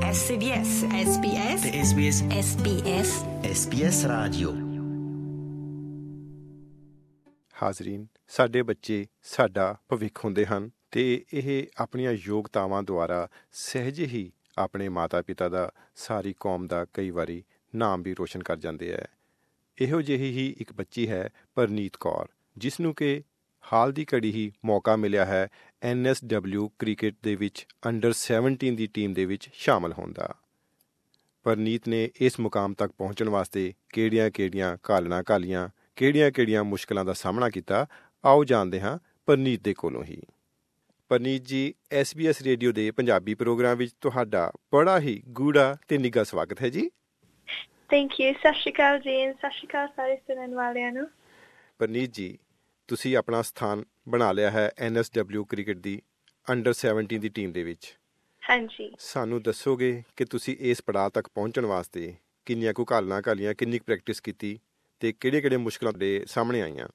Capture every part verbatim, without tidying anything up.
S B S S B S ਤੇ S B S S B S S B S radio. ਹਾਜ਼ਰੀਨ, ਸਾਡੇ ਬੱਚੇ ਸਾਡਾ ਭਵਿੱਖ ਹੁੰਦੇ ਹਨ ਤੇ ਇਹ ਆਪਣੀਆਂ ਯੋਗਤਾਵਾਂ ਦੁਆਰਾ ਸਹਿਜ ਹੀ ਆਪਣੇ ਮਾਤਾ ਪਿਤਾ ਦਾ, ਸਾਰੀ ਕੌਮ ਦਾ ਕਈ ਵਾਰੀ ਨਾਮ ਵੀ ਰੋਸ਼ਨ ਕਰ ਜਾਂਦੇ ਹੈ। ਇਹੋ ਜਿਹੀ ਹੀ ਇੱਕ ਬੱਚੀ ਹੈ ਪਰਨੀਤ ਕੌਰ, ਜਿਸ ਨੂੰ ਕਿ ਹਾਲ ਦੀ ਘੜੀ ਹੀ ਮੌਕਾ ਮਿਲਿਆ ਹੈ ਐਨ ਐਸ ਡਬਲਿਊ ਕ੍ਰਿਕਟ ਦੇ ਵਿੱਚ ਅੰਡਰ ਸੈਵਨਟੀਨ ਦੀ ਟੀਮ ਦੇ ਵਿੱਚ ਸ਼ਾਮਲ ਹੋਣ ਦਾ। ਪਰਨੀਤ ਨੇ ਇਸ ਮੁਕਾਮ ਤੱਕ ਪਹੁੰਚਣ ਵਾਸਤੇ ਕਿਹੜੀਆਂ-ਕਿਹੜੀਆਂ ਘਾਲਣਾ ਘਾਲੀਆਂ, ਕਿਹੜੀਆਂ-ਕਿਹੜੀਆਂ ਮੁਸ਼ਕਲਾਂ ਦਾ ਸਾਹਮਣਾ ਕੀਤਾ, ਆਓ ਜਾਣਦੇ ਹਾਂ ਪਰਨੀਤ ਦੇ ਕੋਲੋਂ ਹੀ। ਪਰਨੀਤ ਜੀ, ਐਸ ਬੀ ਐਸ ਰੇਡੀਓ ਦੇ ਪੰਜਾਬੀ ਪ੍ਰੋਗਰਾਮ ਵਿੱਚ ਤੁਹਾਡਾ ਬੜਾ ਹੀ ਗੂੜਾ ਤੇ ਨਿੱਘਾ ਸਵਾਗਤ ਹੈ ਜੀ। Thank you. ਸਤਿ ਸ਼੍ਰੀ ਅਕਾਲ ਜੀ। ਸਤਿ ਸ਼੍ਰੀ ਅਕਾਲ ਸਾਰੇ ਸੁਣਨ ਵਾਲਿਆਂ ਨੂੰ। ਪਰਨੀਤ ਜੀ, ਤੁਸੀਂ ਆਪਣਾ ਸਥਾਨ ਬਣਾ ਲਿਆ ਹੈ ਐਨ ਐਸ ਡਬਲਿਊ ਕ੍ਰਿਕਟ ਦੀ ਅੰਡਰ ਸੈਵਨਟੀਨ ਦੀ ਟੀਮ ਦੇ ਵਿੱਚ। ਹਾਂਜੀ। ਸਾਨੂੰ ਦੱਸੋਗੇ ਕਿ ਤੁਸੀਂ ਇਸ ਪੜਾਅ ਤੱਕ ਪਹੁੰਚਣ ਵਾਸਤੇ ਕਿੰਨੀਆਂ ਕੁ ਘਾਲਣਾ ਘਾਲੀਆਂ, ਕਿੰਨੀ ਕੁ ਪ੍ਰੈਕਟਿਸ ਕੀਤੀ ਤੇ ਕਿਹੜੇ-ਕਿਹੜੇ ਮੁਸ਼ਕਲਾਂ ਦੇ ਸਾਹਮਣੇ ਆਈਆਂ?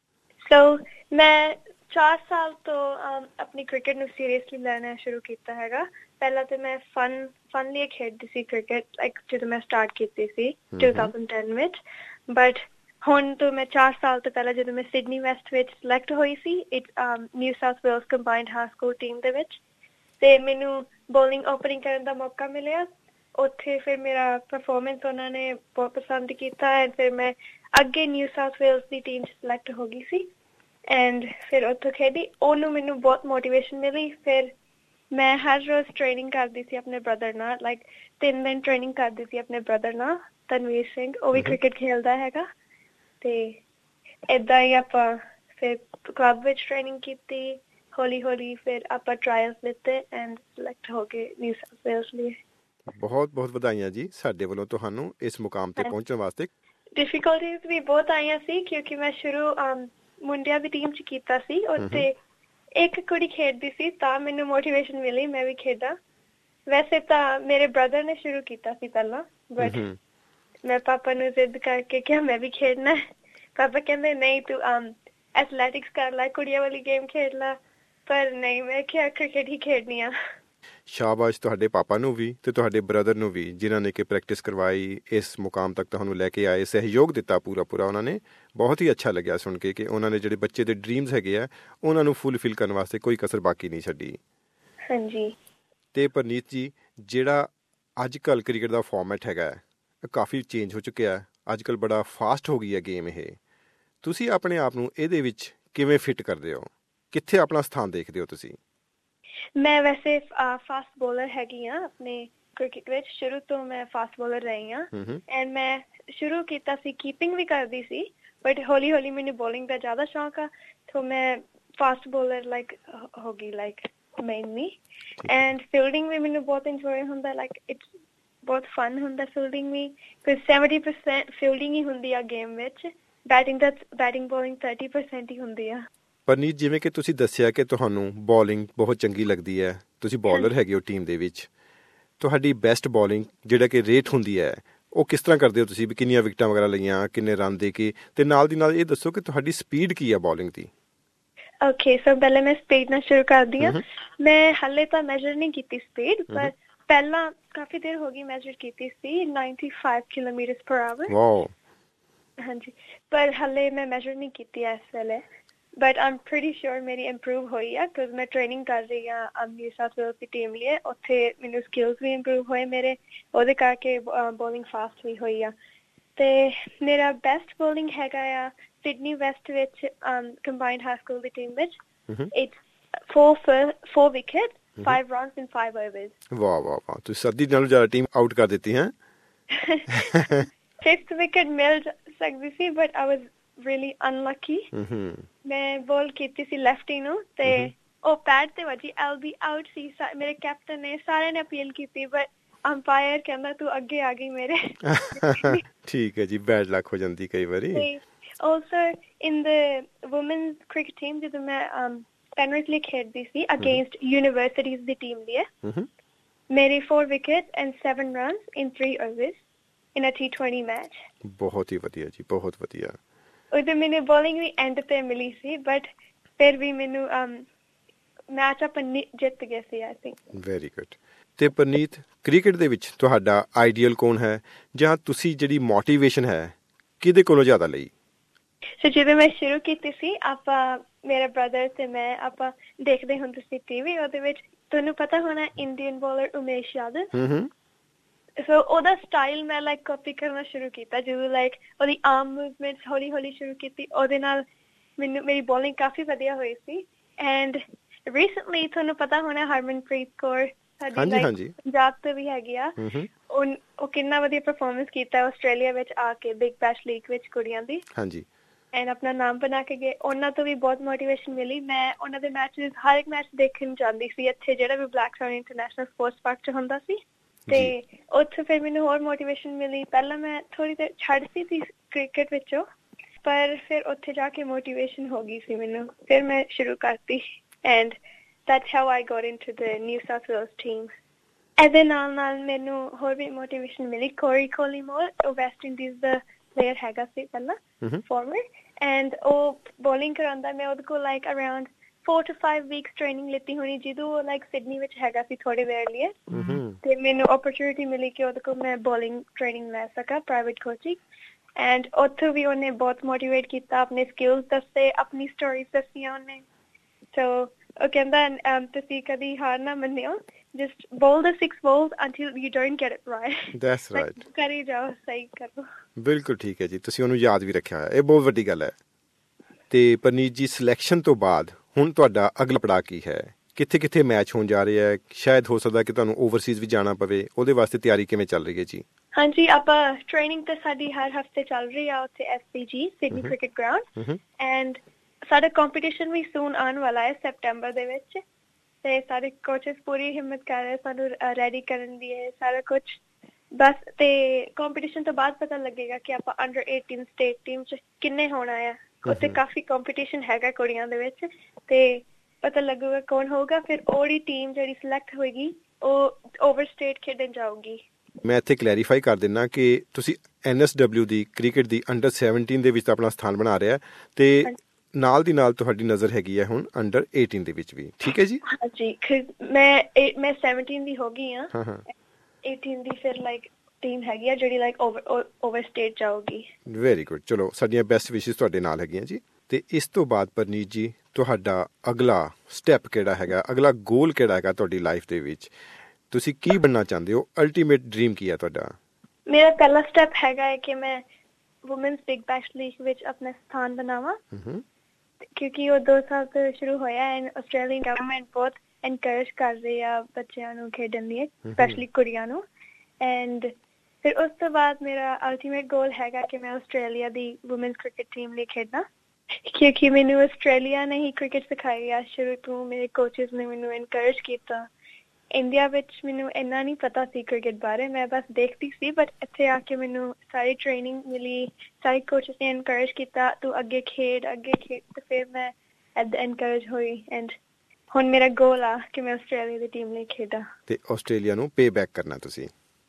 ਸੋ ਮੈਂ ਚਾਰ ਸਾਲ ਤੋਂ um, ਆਪਣੀ ਕ੍ਰਿਕਟ ਨੂੰ ਸੀਰੀਅਸਲੀ ਲੈਣਾ ਸ਼ੁਰੂ ਕੀਤਾ ਹੈਗਾ। ਪਹਿਲਾਂ ਤਾਂ ਮੈਂ ਫਨ ਫਨ ਲਈ ਖੇਡਦੀ ਸੀ ਕ੍ਰਿਕਟ, ਲਾਈਕ ਜਦੋਂ ਮੈਂ ਸਟਾਰਟ ਕੀਤੀ ਸੀ ਦੋ ਹਜ਼ਾਰ ਦਸ ਵਿੱਚ। ਬਟ ਹੁਣ ਤੋਂ ਮੈਂ ਚਾਰ ਸਾਲ ਤੋਂ ਪਹਿਲਾਂ ਜਦੋਂ ਮੈਂ ਸਿਡਨੀ ਵੈਸਟ ਵਿੱਚ ਸਿਲੈਕਟ ਹੋਈ ਸੀ it New South Wales combined high school team ਦੇ ਵਿੱਚ, ਤੇ ਮੈਨੂੰ ਬੋਲਿੰਗ ਓਪਨਿੰਗ ਕਰਨ ਦਾ ਮੌਕਾ ਮਿਲਿਆ ਉੱਥੇ। ਫਿਰ ਮੇਰਾ ਪਰਫੋਰਮੈਂਸ ਉਹਨਾਂ ਨੇ ਬਹੁਤ ਪਸੰਦ ਕੀਤਾ ਐਂਡ ਫਿਰ ਮੈਂ ਅੱਗੇ ਨਿਊ ਸਾਊਥ ਵੇਲਸ ਦੀ ਟੀਮ 'ਚ ਸਿਲੈਕਟ ਹੋ ਗਈ ਸੀ ਐਂਡ ਫਿਰ ਉੱਥੋਂ ਖੇਡੀ। ਉਹਨੂੰ ਮੈਨੂੰ ਬਹੁਤ ਮੋਟੀਵੇਸ਼ਨ ਮਿਲੀ। ਫਿਰ ਮੈਂ ਹਰ ਰੋਜ਼ ਟ੍ਰੇਨਿੰਗ ਕਰਦੀ ਸੀ ਆਪਣੇ ਬ੍ਰਦਰ ਨਾਲ, ਲਾਈਕ ਤਿੰਨ ਦਿਨ ਟ੍ਰੇਨਿੰਗ ਕਰਦੀ ਸੀ ਆਪਣੇ ਬ੍ਰਦਰ ਨਾਲ, ਤਨਵੀਰ ਸਿੰਘ, ਉਹ ਵੀ ਕ੍ਰਿਕਟ ਖੇਲਦਾ ਹੈਗਾ। ਤੇ ਏਦਾਂ ਹੀ ਆਪਾਂ ਫਿਰ ਕਲੱਬ ਵਿੱਚ ਟ੍ਰੇਨਿੰਗ ਕੀਤੀ। ਹੌਲੀ ਹੌਲੀ ਫਿਰ ਆਪਾਂ ਟਰਾਇਲਸ ਲਿੱਤੇ ਐਂਡ ਸਿਲੈਕਟ ਹੋ ਗਏ ਨਿਊ ਸਾਊਥ ਵੇਲਸ ਲਈ। ਬਹੁਤ ਬਹੁਤ ਵਧਾਈਆਂ ਜੀ ਸਾਡੇ ਵੱਲੋਂ ਤੁਹਾਨੂੰ ਇਸ ਮੁਕਾਮ ਤੇ ਪਹੁੰਚਣ ਵਾਸਤੇ। ਡਿਫੀਕਲਟੀਜ਼ ਵੀ ਬਹੁਤ ਆਈਆਂ ਸੀ ਕਿਉਂਕਿ ਮੈਂ ਸ਼ੁਰੂ ਮੁੰਡਿਆਂ ਦੀ ਟੀਮ 'ਚ ਕੀਤਾ ਸੀ। ਉੱਥੇ ਇੱਕ ਕੁੜੀ ਖੇਡਦੀ ਸੀ ਤਾਂ ਮੈਨੂੰ ਮੋਟੀਵੇਸ਼ਨ ਮਿਲੀ ਮੈਂ ਵੀ ਖੇਡਾਂ। ਵੈਸੇ ਤਾਂ ਮੇਰੇ ਬ੍ਰਦਰ ਨੇ ਸ਼ੁਰੂ ਕੀਤਾ ਸੀ ਪਹਿਲਾਂ, ਬਟ ਮੈਂ ਪਾਪਾ ਨੂੰ ਜ਼ਿੱਦ ਕਰਕੇ ਕਿਹਾ ਮੈਂ ਵੀ ਖੇਡਣਾ। ਪਾਪਾ ਕਹਿੰਦੇ ਨਹੀਂ ਤੂੰ ਐਥਲੈਟਿਕਸ ਕਰ ਲੈ, ਕੁੜੀਆਂ ਵਾਲੀ ਗੇਮ ਖੇਡ ਲੈ। ਪਰ ਨਹੀਂ, ਮੈਂ ਕਿਹਾ ਕ੍ਰਿਕਟ ਹੀ ਖੇਡਣੀ ਆ। ਸ਼ਾਬਾਸ਼ ਤੁਹਾਡੇ ਪਾਪਾ ਨੂੰ ਵੀ ਤੇ ਤੁਹਾਡੇ ਬ੍ਰਦਰ ਨੂੰ ਵੀ, ਜਿਨ੍ਹਾਂ ਨੇ ਕਿ ਪ੍ਰੈਕਟਿਸ ਕਰਵਾਈ, ਇਸ ਮੁਕਾਮ ਤੱਕ ਤੁਹਾਨੂੰ ਲੈ ਕੇ ਆਏ, ਸਹਿਯੋਗ ਦਿੱਤਾ ਪੂਰਾ ਪੂਰਾ ਉਹਨਾਂ ਨੇ। ਬਹੁਤ ਹੀ ਅੱਛਾ ਲੱਗਿਆ ਸੁਣ ਕੇ ਕਿ ਉਹਨਾਂ ਨੇ ਜਿਹੜੇ ਬੱਚੇ ਦੇ ਡਰੀਮਸ ਹੈਗੇ ਆ ਉਹਨਾਂ ਨੂੰ ਫੁੱਲਫਿਲ ਕਰਨ ਵਾਸਤੇ ਕੋਈ ਕਸਰ ਬਾਕੀ ਨਹੀਂ ਛੱਡੀ। ਹਾਂਜੀ। ਤੇ ਪਰਨੀਤ ਜੀ, ਜਿਹੜਾ ਅੱਜ ਕੱਲ੍ਹ ਕ੍ਰਿਕਟ ਦਾ ਫਾਰਮੈਟ ਹੈਗਾ ਕਾਫੀ ਚੇਂਜ ਹੋ ਚੁੱਕਿਆ। ਅੱਜ ਕੱਲ੍ਹ ਬੜਾ ਫਾਸਟ ਹੋ ਗਈ ਹੈ ਗੇਮ ਇਹ। ਤੁਸੀਂ ਆਪਣੇ ਆਪ ਨੂੰ ਇਹਦੇ ਵਿੱਚ ਕਿਵੇਂ ਫਿੱਟ ਕਰਦੇ ਹੋ? ਕਿੱਥੇ ਆਪਣਾ ਸਥਾਨ ਦੇਖਦੇ ਹੋ ਤੁਸੀਂ? ਮੈਂ ਵੈਸੇ ਫਾਸਟ ਬੋਲਰ ਹੈਗੀ ਹਾਂ ਆਪਣੇ ਕ੍ਰਿਕਟ ਵਿੱਚ। ਸ਼ੁਰੂ ਤੋਂ ਮੈਂ ਫਾਸਟ ਬੋਲਰ ਰਹੀ ਹਾਂ ਐਂਡ ਮੈਂ ਸ਼ੁਰੂ ਕੀਤਾ ਸੀ ਕੀਪਿੰਗ ਵੀ ਕਰਦੀ ਸੀ, ਬਟ ਹੌਲੀ ਹੌਲੀ ਮੈਨੂੰ ਬੋਲਿੰਗ ਦਾ ਜ਼ਿਆਦਾ ਸ਼ੌਕ ਆ ਤਾਂ ਮੈਂ ਫਾਸਟ ਬੋਲਰ ਲਾਈਕ ਹੋ ਗਈ ਲਾਈਕ ਮੇਨਲੀ। ਐਂਡ ਫੀਲਡਿੰਗ ਵੀ ਮੈਨੂੰ ਬਹੁਤ ਇੰਜੋਏ ਹੁੰਦਾ, ਲਾਈਕ ਇਟਸ ਬਹੁਤ ਫਨ ਹੁੰਦਾ ਫੀਲਡਿੰਗ ਵੀ, ਬਿਕਾਜ਼ ਸੈਵਨਟੀ ਪਰਸੈਂਟ ਫੀਲਡਿੰਗ ਹੀ ਹੁੰਦੀ ਆ ਗੇਮ ਵਿੱਚ। ਬੈਟਿੰਗ ਦਾ ਬੈਟਿੰਗ ਬੋਲਿੰਗ ਥਰਟੀ ਪਰਸੈਂਟ ਹੀ ਹੁੰਦੀ ਆ। ਪਰਨੀਤ, ਜਿਵੇਂ ਕਿ ਤੁਸੀਂ ਦੱਸਿਆ ਕਿ ਤੁਹਾਨੂੰ ਬੋਲਿੰਗ ਬਹੁਤ ਚੰਗੀ ਲੱਗਦੀ ਹੈ, ਤੁਸੀਂ ਬੋਲਰ ਹੈਗੇ ਹੋ ਟੀਮ ਦੇ ਵਿੱਚ, ਤੁਹਾਡੀ ਬੈਸਟ ਬੋਲਿੰਗ ਜਿਹੜਾ ਕਿ ਰੇਟ ਹੁੰਦੀ ਹੈ ਉਹ ਕਿਸ ਤਰ੍ਹਾਂ ਕਰਦੇ ਹੋ ਤੁਸੀਂ? ਵੀ ਕਿੰਨੀਆਂ ਵਿਕਟਾਂ ਵਗੈਰਾ ਲਈਆਂ, ਕਿੰਨੇ ਰਨ ਦੇ ਕੇ? ਤੇ ਨਾਲ ਦੀ ਨਾਲ ਇਹ ਦੱਸੋ ਕਿ ਤੁਹਾਡੀ ਸਪੀਡ ਕੀ ਹੈ ਬੋਲਿੰਗ ਦੀ? ਓਕੇ, ਸੋ ਪਹਿਲਾਂ ਮੈਂ ਸਪੀਡ ਨਾਲ ਸ਼ੁਰੂ ਕਰਦੀ ਹਾਂ। ਮੈਂ ਹਾਲੇ ਤਾਂ ਮੈਜਰ ਨਹੀਂ ਕੀਤੀ ਸਪੀਡ, ਪਰ ਪਹਿਲਾਂ ਕਾਫੀ ਦੇਰ ਹੋ ਗਈ ਮੈਜਰ ਕੀਤੀ ਸੀ ninety five kilometre per hour. ਹਾਂਜੀ, ਪਰ ਹਾਲੇ ਮੈਂ ਮੈਜਰ ਨਹੀਂ ਕੀਤੀ ਇਸ ਵੇਲੇ, ਬਟ ਆਮ ਪ੍ਰੀਟੀ ਸ਼ੋਰ ਮੇਰੀ ਇੰਪਰੂਵ ਹੋਈ ਆ ਬਿਕਾਜ਼ ਮੈਂ ਟ੍ਰੇਨਿੰਗ ਕਰ ਰਹੀ ਹਾਂ ਨਿਊ ਸਾਊਥ ਵੇਲਸ ਦੀ ਟੀਮ ਲਈ। ਉੱਥੇ ਮੈਨੂੰ ਸਕਿੱਲਸ ਵੀ ਇੰਪਰੂਵ ਹੋਏ ਮੇਰੇ, ਉਹਦੇ ਕਰਕੇ ਬੋਲਿੰਗ ਫਾਸਟ ਵੀ ਹੋਈ ਆ। ਤੇ ਮੇਰਾ ਬੈਸਟ ਬੋਲਿੰਗ ਹੈਗਾ ਆ ਸਿਡਨੀ ਵੈਸਟ ਵਿੱਚ ਕੰਬਾਈਨਡ ਹਾਈ ਸਕੂਲ ਦੀ ਟੀਮ ਵਿੱਚ। It's four four wicket, five runs in five overs. ਵਾਹ ਵਾਹ ਵਾਹ, ਤੁਸੀਂ ਸਦੀ ਨਾਲੋਂ ਜ਼ਿਆਦਾ ਟੀਮ ਆਊਟ ਕਰ ਦਿੱਤੀ ਹੈ। ਫਿਫਥ ਵਿਕਟ ਮਿਲ ਸਕਦੀ ਸੀ but I was really unlucky। ਮੈਂ ਬੋਲ ਕੀਤੀ ਸੀ ਲੈਫਟੀ ਨੂੰ ਤੇ ਉਹ ਪੈਡ ਤੇ ਵੱਜੀ, ਐਲ ਬੀ ਆਊਟ ਸੀ। ਮੇਰੇ ਕੈਪਟਨ ਨੇ, ਸਾਰਿਆਂ ਨੇ ਅਪੀਲ ਕੀਤੀ ਬਟ ਅੰਪਾਇਰ ਕਹਿੰਦਾ ਤੂੰ ਅੱਗੇ ਆ ਗਈ ਮੇਰੇ। ਠੀਕ ਹੈ ਜੀ, ਬੈਡ ਲੱਕ ਹੋ ਜਾਂਦੀ ਕਈ ਵਾਰੀ। Also in the women's cricket team ਜਦੋਂ ਮੈਂ ਪੈਨਰਿਥ ਲਈ ਖੇਡਦੀ ਸੀ ਅਗੇਂਸਟ ਯੂਨੀਵਰਸਿਟੀਜ਼ ਦੀ ਟੀਮ ਲਈ, ਮੇਰੇ four wickets and seven runs in three overs in a T twenty match। ਬਹੁਤ ਹੀ ਵਧੀਆ ਜੀ, ਬਹੁਤ ਵਧੀਆ। ਉਦੋਂ ਮੈਨੂੰ ਬੋਲਿੰਗ ਵੀ ਐਂਡ ਤੇ ਮਿਲੀ ਸੀ ਬਟ ਫਿਰ ਵੀ ਮੈਨੂੰ ਮੈਚ ਆਪਾਂ ਜਿੱਤ ਗਏ ਸੀ ਆਈ ਥਿੰਕ। Very good. ਤੇ ਪਰਨੀਤ, ਕ੍ਰਿਕਟ ਦੇ ਵਿੱਚ ਤੁਹਾਡਾ ਆਈਡੀਅਲ ਕੌਣ ਹੈ, ਜਾਂ ਤੁਸੀਂ ਜਿਹੜੀ ਮੋਟੀਵੇਸ਼ਨ ਹੈ ਕਿਹਦੇ ਕੋਲੋਂ ਜ਼ਿਆਦਾ ਲਈ? ਸੋ ਜਦੋਂ ਮੈਂ ਸ਼ੁਰੂ ਕੀਤੀ ਸੀ, ਆਪਾਂ ਮੇਰਾ ਬ੍ਰਦਰ ਤੇ ਮੈਂ ਆਪਾਂ ਦੇਖਦੇ ਹੁੰਦੇ ਸੀ ਟੀਵੀ, ਉਹਦੇ ਵਿੱਚ ਤੁਹਾਨੂੰ ਪਤਾ ਹੋਣਾ Indian bowler Umesh Yadav. So ਉਹਦਾ ਸਟਾਈਲ ਮੈਂ ਲਾਈਕ ਕਾਪੀ ਕਰਨਾ ਸ਼ੁਰੂ ਕੀਤਾ। ਜਦੋਂ ਲਾਈਕ ਉਹਦੀ ਆਰਮ ਮੂਵਮੈਂਟਸ ਹੌਲੀ ਹੌਲੀ ਸ਼ੁਰੂ ਕੀਤੀ, ਉਹਦੇ ਨਾਲ ਮੈਨੂੰ ਮੇਰੀ ਬੋਲਿੰਗ ਕਾਫੀ ਵਧੀਆ ਹੋਈ ਸੀ। ਐਂਡ ਰੀਸੈਂਟਲੀ ਤੁਹਾਨੂੰ ਪਤਾ ਹੋਣਾ ਹਰਮਨਪ੍ਰੀਤ ਕੌਰ ਸਾਡੀ ਲਾਈਕ ਪੰਜਾਬ ਤੋਂ ਵੀ ਹੈਗੀ ਆ, ਉਹ ਕਿੰਨਾ ਵਧੀਆ ਪਰਫੋਰਮੈਂਸ ਕੀਤਾ ਆਸਟ੍ਰੇਲੀਆ ਵਿੱਚ ਆ ਕੇ ਬਿਗ ਬੈਸ਼ ਲੀਗ ਵਿੱਚ ਕੁੜੀਆਂ ਦੀ, ਐਂਡ ਆਪਣਾ ਨਾਮ ਬਣਾ ਕੇ ਗਏ। ਉਹਨਾਂ ਤੋਂ ਵੀ ਬਹੁਤ ਮੋਟੀਵੇਸ਼ਨ ਮਿਲੀ। ਮੈਂ ਉਹਨਾਂ ਦੇ ਮੈਚਿਸ ਹਰ ਇੱਕ ਮੈਚ ਦੇਖਣ ਜਾਂਦੀ ਸੀ ਇੱਥੇ ਜਿਹੜਾ ਵੀ ਬਲੈਕਸਟੋਨ ਇੰਟਰਨੈਸ਼ਨਲ ਸਪੋਰਟਸ ਪਾਰਕ 'ਚ ਹੁੰਦਾ ਸੀ, ਤੇ ਉੱਥੇ ਫਿਰ ਮੈਨੂੰ ਹੋਰ ਮੋਟੀਵੇਸ਼ਨ ਮਿਲੀ। ਪਹਿਲਾਂ ਮੈਂ ਥੋੜ੍ਹੀ ਦੇਰ ਛੱਡਦੀ ਸੀ ਕ੍ਰਿਕਟ ਵਿੱਚੋਂ, ਪਰ ਫਿਰ ਉੱਥੇ ਜਾ ਕੇ ਮੋਟੀਵੇਸ਼ਨ ਹੋ ਗਈ ਸੀ ਮੈਨੂੰ, ਫਿਰ ਮੈਂ ਸ਼ੁਰੂ ਕਰਤੀ। And that's how I got into the New South Wales team. ਇਹਦੇ ਨਾਲ ਨਾਲ ਮੈਨੂੰ ਹੋਰ ਵੀ ਮੋਟੀਵੇਸ਼ਨ ਮਿਲੀ। ਕੋਰੀ ਕੋਲੀਮੋਰ, ਉਹ ਵੈਸਟ ਇੰਡੀਜ਼ ਦਾ ਪਲੇਅਰ ਹੈਗਾ ਸੀ ਪਹਿਲਾਂ, ਫਾਰਮਰ, ਐਂਡ ਉਹ ਬੋਲਿੰਗ ਕਰਾਉਂਦਾ। ਮੈਂ ਉਹਦੇ ਕੋਲ like around four to five weeks training ਲਿੱਤੀ ਹੋਣੀ, ਜਦੋਂ ਉਹ ਲਾਈਕ ਸਿਡਨੀ ਵਿੱਚ ਹੈਗਾ ਸੀ ਥੋੜੀ ਦੇਰ ਲਈ, ਤੇ ਮੈਨੂੰ ਓਪਰਚੁਨਿਟੀ ਮਿਲੀ ਕਿ ਉਹਦੇ ਕੋਲ ਮੈਂ ਬੋਲਿੰਗ ਟ੍ਰੇਨਿੰਗ ਲੈ ਸਕਾਂ, ਪ੍ਰਾਈਵੇਟ ਕੋਚਿੰਗ। ਐਂਡ ਉੱਥੋਂ ਵੀ ਉਹਨੇ ਬਹੁਤ ਮੋਟੀਵੇਟ ਕੀਤਾ, ਆਪਣੇ ਸਕਿੱਲਸ ਦੱਸੇ, ਆਪਣੀ ਸਟੋਰੀਜ਼ ਦੱਸੀਆਂ ਉਹਨੇ। ਸੋ ਉਹ ਕਹਿੰਦਾ ਤੁਸੀਂ ਕਦੀ ਹਾਰ ਨਾ ਮੰਨਿਓ, just bowl the six balls until you don't get it right. That's right. ਕਰੀ ਜਾਓ, ਸਹੀ ਕਰੋ। ਬਿਲਕੁਲ ਠੀਕ ਹੈ ਜੀ, ਤੁਸੀਂ ਉਹਨੂੰ ਯਾਦ ਵੀ ਰੱਖਿਆ ਹੋਇਆ, ਇਹ ਬਹੁਤ ਵੱਡੀ ਗੱਲ ਹੈ। ਤੇ ਪਰਨੀਤ ਜੀ, ਸਿਲੈਕਸ਼ਨ ਤੋਂ ਬਾਅਦ ਹੁਣ ਤੁਹਾਡਾ ਅਗਲਾ ਪੜਾਅ ਕੀ ਹੈ? ਕਿੱਥੇ ਕਿੱਥੇ ਮੈਚ ਹੋਣ ਜਾ ਰਹੇ ਹੈ? ਸ਼ਾਇਦ ਹੋ ਸਕਦਾ ਕਿ ਤੁਹਾਨੂੰ ਓਵਰਸੀਜ਼ ਵੀ ਜਾਣਾ ਪਵੇ, ਉਹਦੇ ਵਾਸਤੇ ਤਿਆਰੀ ਕਿਵੇਂ ਚੱਲ ਰਹੀ ਹੈ ਜੀ? ਹਾਂਜੀ, ਆਪਾਂ ਟ੍ਰੇਨਿੰਗ ਤਾਂ ਸਾਡੀ ਹਰ ਹਫ਼ਤੇ ਚੱਲ ਰਹੀ ਆ ਉੱਥੇ S C G, Sydney cricket ground, and ਸਾਡਾ ਕੰਪੀਟੀਸ਼ਨ ਵੀ ਸੂਨ ਆਉਣ ਵਾਲਾ ਹੈ ਸੈਪਟੈਂਬਰ ਦੇ ਵਿੱਚ, ਤੇ ਸਾਰੇ ਕੋਚਿਸ ਪੂਰੀ ਹਿੰਮਤ ਕਰ ਰਹੇ ਸਾਨੂੰ ਰੈਡੀ ਕਰਨ ਦੀ ਹੈ ਸਾਰਾ ਕੁਛ ਬਸ। ਤੇ ਕੰਪੀਟੀਸ਼ਨ ਤੋਂ ਬਾਅਦ ਪਤਾ ਲੱਗੇਗਾ ਕਿ ਆਪਾਂ ਅੰਡਰ eighteen ਸਟੇਟ ਟੀਮ 'ਚ ਕਿੰਨੇ ਹੋਣਾ ਆ। ਉੱਥੇ ਕਾਫੀ ਕੰਪੀਟੀਸ਼ਨ ਹੈਗਾ ਕੁੜੀਆਂ ਦੇ ਵਿੱਚ, ਤੇ ਪਤਾ ਲੱਗੂਗਾ ਕੌਣ ਹੋਊਗਾ। ਫਿਰ ਉਹਦੀ ਟੀਮ ਜਿਹੜੀ ਸਿਲੈਕਟ ਹੋਏਗੀ ਉਹ ਓਵਰ ਸਟੇਟ ਖੇਡਣ ਜਾਊਗੀ। ਮੈਂ ਇੱਥੇ ਕਲੈਰੀਫਾਈ ਕਰ ਦਿੰਦਾ ਕਿ ਤੁਸੀਂ ਐਨ ਐਸ ਡਬਲਿਊ ਦੀ ਕ੍ਰਿਕਟ ਦੀ ਅੰਡਰ ਸੈਵਨਟੀਨ ਦੇ ਵਿੱਚ ਆਪਣਾ ਸਥਾਨ ਬਣਾ ਰਿਹਾ, ਤੇ ਨਾਲ ਦੀ ਨਾਲ ਤੁਹਾਡੀ ਨਜ਼ਰ ਹੈਗੀ ਹੈ ਹੁਣ ਅੰਡਰ eighteen ਦੇ ਵਿੱਚ ਵੀ, ਠੀਕ ਹੈ ਜੀ? ਹਾਂਜੀ, ਮੈਂ ਮੈਂ seventeen ਦੀ ਹੋ ਗਈ ਆ, eighteen ਦੀ ਫਿਰ ਲਾਈਕ ਟੀਮ ਹੈਗੀ ਆ ਜਿਹੜੀ ਲਾਈਕ ਓਵਰ ਓਵਰ ਸਟੇਟ ਜਾਊਗੀ। ਵੈਰੀ ਗੁੱਡ, ਚਲੋ ਸਾਡੀਆਂ ਬੈਸਟ ਵਿਸ਼ੇਸ ਤੁਹਾਡੇ ਨਾਲ ਹੈਗੀਆਂ ਜੀ। ਤੇ ਇਸ ਤੋਂ ਬਾਅਦ ਪਰਨੀਤ ਜੀ, ਤੁਹਾਡਾ ਅਗਲਾ ਸਟੈਪ ਕਿਹੜਾ ਹੈਗਾ, ਅਗਲਾ ਗੋਲ ਕਿਹੜਾ ਹੈਗਾ ਤੁਹਾਡੀ ਲਾਈਫ ਦੇ ਵਿੱਚ? ਤੁਸੀਂ ਕੀ ਬਣਨਾ ਚਾਹੁੰਦੇ ਹੋ? ਅਲਟੀਮੇਟ ਡ੍ਰੀਮ ਕੀ ਹੈ ਤੁਹਾਡਾ? ਮੇਰਾ ਪਹਿਲਾ ਸਟੈਪ ਹੈਗਾ ਹੈ ਕਿ ਮੈਂ ਵੂਮਨਸ ਬਿਗ ਬੈਸ਼ ਲੀਗ ਵਿੱਚ ਆਪਣਾ ਸਥਾਨ ਬਣਾਵਾਂ, ਕਿਉਂਕਿ ਉਹ ਦੋ ਸਾਲ ਤੋਂ ਸ਼ੁਰੂ ਹੋਇਆ ਐਂਡ ਆਸਟ੍ਰੇਲੀਅਨ ਗਵਰਨਮੈਂਟ ਬਹੁਤ ਐਨਕਰੇਜ ਕਰ ਰਹੀ ਆ ਬੱਚਿਆਂ ਨੂੰ ਖੇਡਣ ਲਈ, ਸਪੈਸ਼ਲੀ ਕੁੜੀਆਂ ਨੂੰ। ਐਂਡ ਫਿਰ ਉਸ ਤੋਂ ਬਾਅਦ ਮੇਰਾ ਅਲਟੀਮੇਟ ਗੋਲ ਹੈਗਾ ਕਿ ਮੈਂ ਆਸਟ੍ਰੇਲੀਆ ਦੀ ਵੂਮਨਸ ਕ੍ਰਿਕਟ ਟੀਮ ਲਈ ਖੇਡਾਂ, ਕਿਉਂਕਿ ਮੈਨੂੰ ਆਸਟ੍ਰੇਲੀਆ ਨੇ ਹੀ ਕ੍ਰਿਕਟ ਸਿਖਾਈ ਆ ਸ਼ੁਰੂ ਤੋਂ। ਮੇਰੇ ਕੋਚਿਸ ਨੇ ਮੈਨੂੰ ਐਨਕਰੇਜ ਕੀਤਾ। ਇੰਡੀਆ ਵਿੱਚ ਮੈਨੂੰ ਇੰਨਾ ਨਹੀਂ ਪਤਾ ਸੀ ਕ੍ਰਿਕਟ ਬਾਰੇ, ਮੈਂ ਬਸ ਦੇਖਦੀ ਸੀ, ਬਟ ਇੱਥੇ ਆ ਕੇ ਮੈਨੂੰ ਸਾਰੀ ਟ੍ਰੇਨਿੰਗ ਮਿਲੀ, ਸਾਰੇ ਕੋਚਿਸ ਨੇ ਐਨਕਰੇਜ ਕੀਤਾ, ਤੂੰ ਅੱਗੇ ਖੇਡ ਅੱਗੇ ਖੇਡ, ਤੇ ਫਿਰ ਮੈਂ ਇੱਦਾਂ ਐਨਕਰੇਜ ਹੋਈ। ਐਂਡ ਹੁਣ ਮੇਰਾ ਗੋਲ ਆ ਕਿ ਮੈਂ ਆਸਟ੍ਰੇਲੀਆ ਦੀ ਟੀਮ ਲਈ ਖੇਡਾਂ ਤੇ ਆਸਟ੍ਰੇਲੀਆ ਨੂੰ ਪੇ ਬੈਕ ਕਰਨਾ ਤੁਸੀਂ।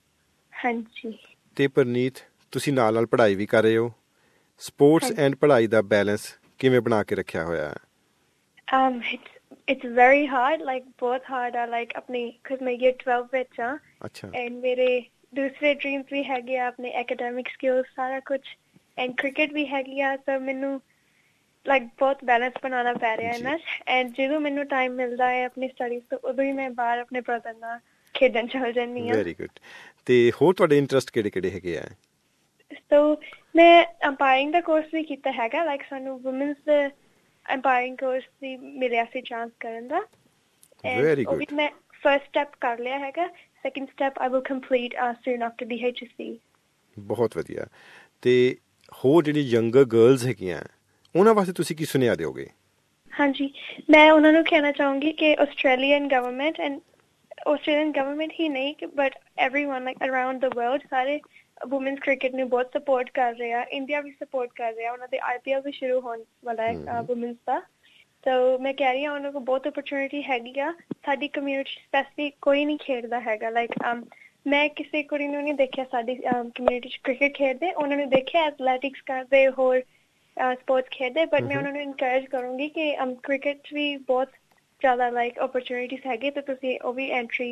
ਹਾਂਜੀ। ਤੇ ਪਰਨੀਤ, ਤੁਸੀਂ ਨਾਲ ਨਾਲ ਪੜ੍ਹਾਈ ਵੀ ਕਰ ਰਹੇ ਹੋ, ਸਪੋਰਟਸ ਐਂਡ ਪੜ੍ਹਾਈ ਦਾ ਬੈਲੈਂਸ ਕਿਵੇਂ ਬਣਾ ਕੇ ਰੱਖਿਆ ਹੋਇਆ ਹੈ? um it's it's very hard, like ਬਹੁਤ hard ਆ, like ਆਪਣੀ because ਮੈਂ year twelve ਵਿੱਚ ਆ, ਅੱਛਾ, and ਮੇਰੇ ਦੂਸਰੇ ਡ੍ਰੀਮਸ ਵੀ ਹੈਗੇ ਆ, ਆਪਣੇ academic skills ਸਾਰਾ ਕੁਛ, and cricket ਵੀ ਹੈਗੀ ਆ, so ਮੈਨੂੰ like ਬਹੁਤ ਬੈਲੈਂਸ ਬਣਾਉਣਾ ਪੈ ਰਿਹਾ ਇਹਨਾਂ 'ਚ। and ਜਦੋਂ ਮੈਨੂੰ ਟਾਈਮ ਮਿਲਦਾ ਹੈ ਆਪਣੀ ਸਟੱਡੀਜ਼ ਤੋਂ, ਉਦੋਂ ਹੀ ਮੈਂ ਬਾਹਰ ਆਪਣੇ ਬ੍ਰਦਰ ਨਾਲ ਖੇਡਣ ਚੱਲ ਜਾਂਦੀ ਹਾਂ। Very good. ਤੇ ਹੋਰ ਤੁਹਾਡੇ ਇੰਟਰਸਟ ਕਿਹੜੇ ਕਿਹੜੇ ਹੈਗੇ ਆ? ਸੋ ਮੈਂ ਅੰਪਾਇਰਿੰਗ ਦਾ ਕੋਰਸ ਵੀ ਕੀਤਾ ਹੈਗਾ, ਲਾਈਕ ਸਾਨੂੰ ਵੂਮਨਸ ਦੇ ਅੰਪਾਇਰਿੰਗ ਕੋਰਸ ਵੀ ਮਿਲਿਆ ਸੀ ਚਾਂਸ ਕਰਨ ਦਾ। Very good. ਉਹ ਵੀ ਮੈਂ ਫਰਸਟ ਸਟੈਪ ਕਰ ਲਿਆ ਹੈਗਾ, second step I will complete soon after the H S C. ਬਹੁਤ ਵਧੀਆ। ਤੇ ਹੋਰ ਜਿਹੜੀ ਯੰਗਰ ਗਰਲਸ ਹੈਗੀਆਂ, ਉਹਨਾਂ ਵਾਸਤੇ ਤੁਸੀਂ ਕੀ ਸੁਨੇਹਾ ਦਿਓਗੇ? ਹਾਂਜੀ, ਮੈਂ ਉਹਨਾਂ ਨੂੰ ਕਹਿਣਾ ਚਾਹੂੰਗੀ ਕਿ Australian government and Australian government ਹੀ ਨਹੀਂ but everyone like around the world, ਸਾਰੇ ਵੂਮਨਸ ਕ੍ਰਿਕਟ ਨੂੰ ਬਹੁਤ ਸਪੋਰਟ ਕਰ ਰਹੇ ਆ। ਇੰਡੀਆ ਵੀ ਸਪੋਰਟ ਕਰ ਰਿਹਾ, ਉਹਨਾਂ ਦੇ ਆਈ ਪੀ ਐਲ ਵੀ ਸ਼ੁਰੂ ਹੋਣ ਵਾਲਾ ਹੈ ਵੂਮਨਸ ਦਾ। ਸੋ ਮੈਂ ਕਹਿ ਰਹੀ ਹਾਂ ਉਹਨਾਂ ਕੋਲ ਬਹੁਤ ਓਪਰਚੁਨਿਟੀ ਹੈਗੀ ਆ। ਸਾਡੀ ਕਮਿਊਨਿਟੀ ਸਪੈਸੀਫਿਕ ਕੋਈ ਨਹੀਂ ਖੇਡਦਾ ਹੈਗਾ, ਲਾਈਕ ਮੈਂ ਕਿਸੇ ਕੁੜੀ ਨੂੰ ਨਹੀਂ ਦੇਖਿਆ ਸਾਡੀ ਕਮਿਊਨਿਟੀ 'ਚ ਕ੍ਰਿਕਟ ਖੇਡਦੇ, ਉਹਨਾਂ ਨੂੰ ਦੇਖਿਆ ਐਥਲੈਟਿਕਸ ਕਰਦੇ, ਹੋਰ ਸਪੋਰਟਸ ਖੇਡਦੇ, ਬਟ ਮੈਂ ਉਹਨਾਂ ਨੂੰ ਇਨਕਰੇਜ ਕਰੂੰਗੀ ਕਿ ਕ੍ਰਿਕਟ 'ਚ ਵੀ ਬਹੁਤ ਜ਼ਿਆਦਾ ਲਾਈਕ ਓਪਰਚੁਨਿਟੀਜ਼ ਹੈਗੇ, ਤੇ ਤੁਸੀਂ ਉਹ ਵੀ ਐਂਟਰੀ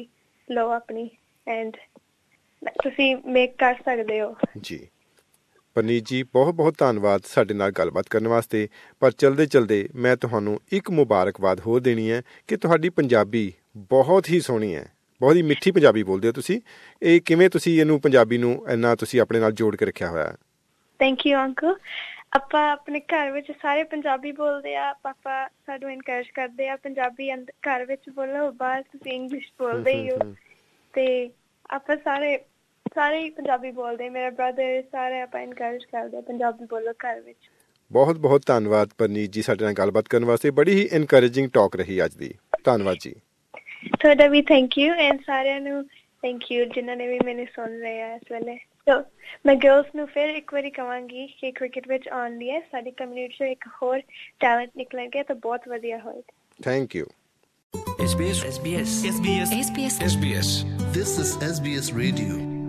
ਲਓ ਆਪਣੀ ਐਂਡ ਤੁਸੀਂ ਮੇਕ ਕਰ ਸਕਦੇ ਹੋ। ਜੀ ਪਰਨੀਤ ਜੀ, ਬਹੁਤ ਬਹੁਤ ਧੰਨਵਾਦ ਸਾਡੇ ਨਾਲ ਗੱਲਬਾਤ ਕਰਨ ਵਾਸਤੇ। ਪਰ ਚਲਦੇ ਚਲਦੇ ਮੈਂ ਤੁਹਾਨੂੰ ਇੱਕ ਮੁਬਾਰਕਬਾਦ ਹੋਰ ਦੇਣੀ ਹੈ ਕਿ ਤੁਹਾਡੀ ਪੰਜਾਬੀ ਬਹੁਤ ਹੀ ਸੋਹਣੀ ਹੈ, ਬਹੁਤ ਹੀ ਮਿੱਠੀ ਪੰਜਾਬੀ ਬੋਲਦੇ ਹੋ ਤੁਸੀਂ। ਇਹ ਕਿਵੇਂ ਤੁਸੀਂ ਇਹਨੂੰ ਪੰਜਾਬੀ ਨੂੰ ਇੰਨਾ ਤੁਸੀਂ ਆਪਣੇ ਨਾਲ ਜੋੜ ਕੇ ਰੱਖਿਆ ਹੋਇਆ? Thank you uncle. ਆਪਾਂ ਆਪਣੇ ਘਰ ਵਿੱਚ ਸਾਰੇ ਪੰਜਾਬੀ ਬੋਲਦੇ ਆ, ਪਾਪਾ ਸਾਨੂੰ ਇਨਕਰੇਜ ਕਰਦੇ ਆ ਪੰਜਾਬੀ ਘਰ ਵਿੱਚ ਬੋਲੋ, ਬਾਹਰ ਤੁਸੀਂ ਇੰਗਲਿਸ਼ ਬੋਲਦੇ ਹੀ ਹੋ। ਤੇ ਆਪਾਂ ਸਾਰੇ ਸਾਰੇ ਹੀ ਪੰਜਾਬੀ ਬੋਲਦੇ, ਮੇਰਾ ਬ੍ਰਦਰ, ਸਾਰੇ ਆਪਾਂ ਇਨਕਰੇਜ ਕਰਦੇ ਆ ਪੰਜਾਬੀ ਬੋਲੋ ਘਰ ਵਿੱਚ। ਬਹੁਤ ਬਹੁਤ ਧੰਨਵਾਦ ਪਰਨੀਤ ਜੀ ਸਾਡੇ ਨਾਲ ਗੱਲਬਾਤ ਕਰਨ ਵਾਸਤੇ। ਬੜੀ ਹੀ ਇਨਕਰੇਜਿੰਗ ਟਾਕ ਰਹੀ ਅੱਜ ਦੀ। ਧੰਨਵਾਦ ਜੀ। ਤੁਹਾਡਾ ਵੀ ਥੈਂਕ ਯੂ ਐਂਡ ਸਾਰਿਆਂ ਨੂੰ ਥੈਂਕ ਯੂ ਜਿਨ੍ਹਾਂ ਨੇ ਵੀ ਮੈਨੂੰ ਸੁਣ ਰਹੇ ਆ ਇਸ ਵੇਲੇ। ਸੋ ਮੈਂ ਗਰਲਸ ਨੂੰ ਫਿਰ ਇੱਕ ਵਾਰੀ ਕਹਾਂਗੀ ਕਿ ਕ੍ਰਿਕਟ ਵਿੱਚ ਆਉਣ ਲਈ ਸਾਡੀ ਕਮਿਊਨਿਟੀ 'ਚੋਂ ਇੱਕ ਹੋਰ ਟੈਲੈਂਟ ਨਿਕਲਣਗੇ ਤਾਂ ਬਹੁਤ ਵਧੀਆ ਹੋਏਗਾ। Thank you. S B S S B S S B S S B S S B S This is S B S Radio